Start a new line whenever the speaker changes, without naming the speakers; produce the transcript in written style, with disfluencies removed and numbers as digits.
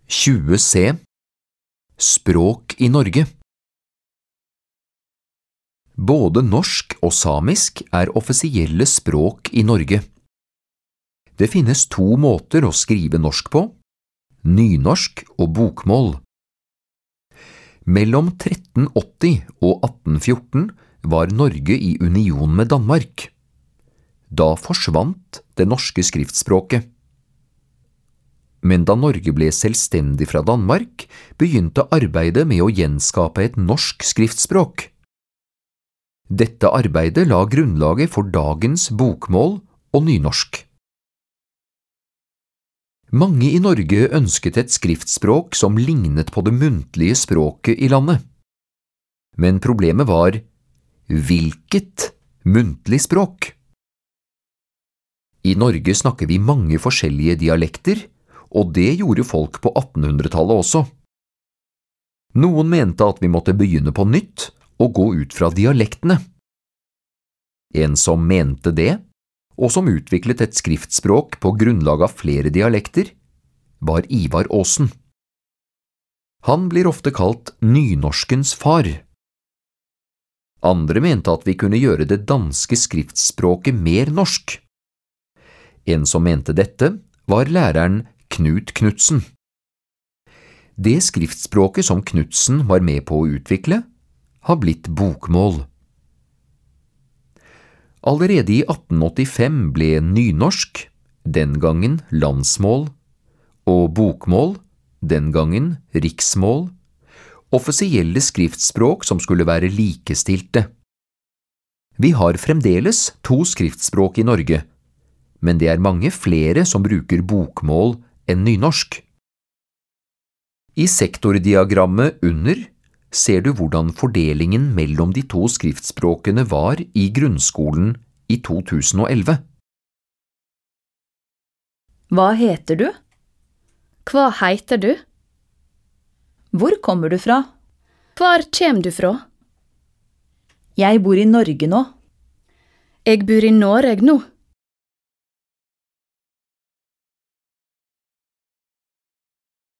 20C Språk i Norge. Både norsk og samisk er offisielle språk i Norge. Det finnes 2 måter å skrive norsk på, nynorsk og bokmål. Mellom 1380 og 1814 var Norge i union med Danmark. Da forsvant det norske skriftspråket. Men da Norge ble selvstendig fra Danmark, begynte arbeidet med å gjenskape et norsk skriftspråk. Dette arbeidet la grunnlaget for dagens bokmål og nynorsk. Mange i Norge ønsket et skriftspråk som lignet på det muntlige språket i landet. Men problemet var, hvilket muntlig språk? I Norge snakker vi mange forskjellige dialekter, og det gjorde folk på 1800-tallet også. Noen mente at vi måtte begynne på nytt og gå ut fra dialektene. En som mente det, og som utviklet et skriftspråk på grunnlag av flere dialekter, var Ivar Aasen. Han blir ofte kalt nynorskens far. Andre mente at vi kunne gjøre det danske skriftspråket mer norsk. En som mente dette, var læreren Knut Knudsen. Det skriftspråket som Knudsen var med på å utvikle, har blitt bokmål. Allerede i 1885 ble nynorsk, den gangen landsmål, og bokmål, den gangen riksmål, offisielle skriftspråk som skulle være likestilte. Vi har fremdeles 2 skriftspråk i Norge, men det er mange flere som bruker bokmål enn nynorsk. I sektordiagrammet under ser du hvordan fordelingen mellom de 2 skriftspråkene var i grunnskolen i 2011.
Hva heter du? Hva heter du? Hvor kommer du fra?
Hvor kommer du fra?
Jeg bor i Norge nå.
Jeg bor i Norge nå.